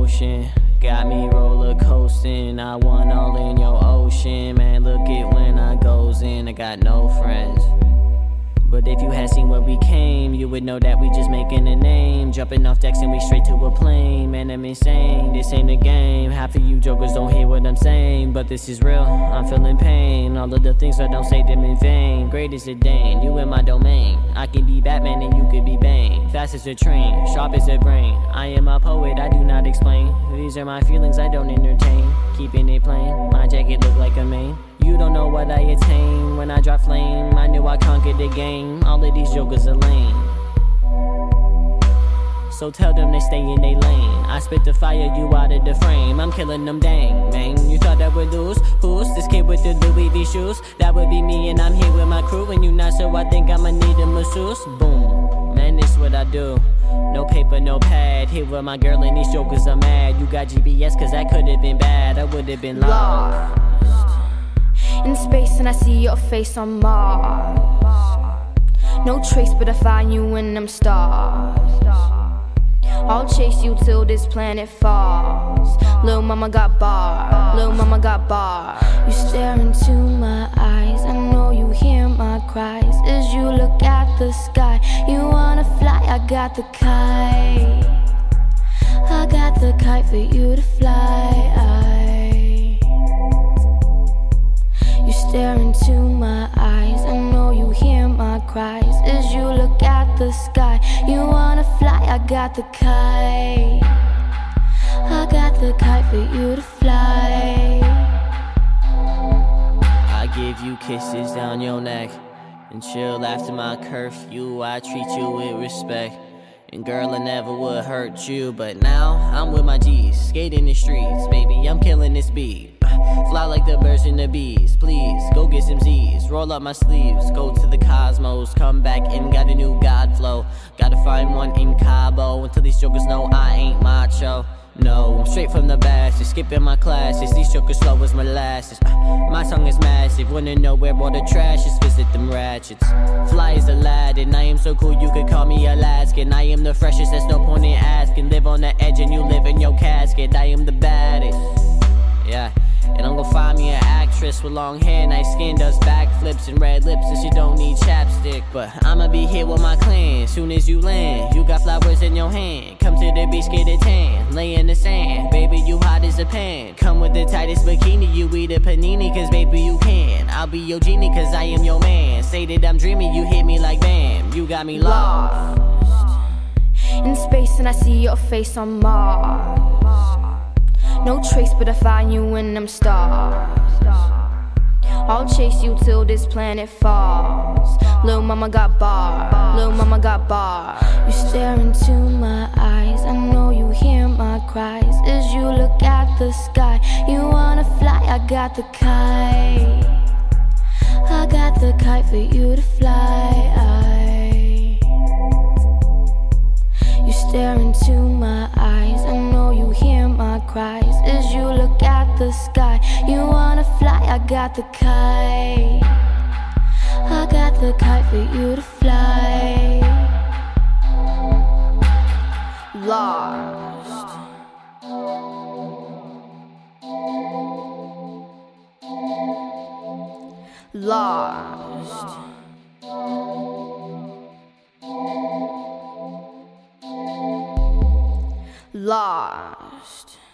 motion, got me roller coasting. I want all in your ocean, man. Look it when I goes in. I got no friends, but if you had seen where we came, you would know that we just making a name. Jumping off decks and we straight to a plane. Man, I'm insane, this ain't a game. Half of you jokers don't hear what I'm saying, but this is real, I'm feeling pain. All of the things I don't say them in vain. Great as a Dane, you in my domain. I can be Batman and you could be Bane. Fast as a train, sharp as a brain. I am a poet, I do not explain. These are my feelings, I don't entertain. Keeping it plain, my jacket look like a mane. You don't know what I attain. When I drop flame, I knew I conquered the game. All of these jokers are lame, so tell them they stay in they lane. I spit the fire, you out of the frame. I'm killing them, dang, man. You thought that would lose? Who's this kid with the Louis V shoes? That would be me, and I'm here with my crew. And you not, so I think I'ma need a masseuse. Boom, man, this what I do. No paper, no pad. Here with my girl, and these jokers are mad. You got GPS, cause that could've been bad. I would've been lost in space, and I see your face on Mars. No trace, but I find you in them stars. I'll chase you till this planet falls. Lil' mama got bars, lil' mama got bars. You stare into my eyes, I know you hear my cries. As you look at the sky, you wanna fly, I got the kite. I got the kite for you to fly. You stare into my eyes, I know you hear my cries. As you look at the sky, you wanna fly, I got the kite. I got the kite for you to fly. I give you kisses down your neck and chill after my curfew. I treat you with respect, and girl, I never would hurt you. But now I'm with my G's, skating the streets. Baby, I'm killing this beat. Fly like the birds and the bees. Please, go get some Z's. Roll up my sleeves, go to the cosmos. Come back and got a new God flow. Gotta find one in Cabo, until these jokers know I ain't macho. No, I'm straight from the bastards, skipping my classes. These jokers slow as molasses. My tongue is massive, wanna know where all the trash is, visit them ratchets. Fly as Aladdin, I am so cool you could call me Alaskan. I am the freshest, there's no point in asking. Live on the edge and you live in your casket. I am the baddest, yeah. And I'm gonna find me an actress with long hair, nice skin, does backflips and red lips, and she don't need chapstick. But I'ma be here with my clan, soon as you land. You got flowers in your hand, come to the beach, get a tan. Lay in the sand, baby, you hot as a pan. Come with the tightest bikini, you eat a panini, cause baby you can. I'll be your genie, cause I am your man. Say that I'm dreaming, you hit me like bam. You got me lost in space, and I see your face on Mars. No trace, but I find you in them stars. I'll chase you till this planet falls. Lil' mama got bars, lil' mama got bars. You stare into my eyes, I know you hear my cries. As you look at the sky, you wanna fly, I got the kite. I got the kite for you to fly. You stare into my eyes, I know you hear my cries. As you look at the sky, you wanna fly, I got the kite. I got the kite for you to fly. Lost. Lost. Lost.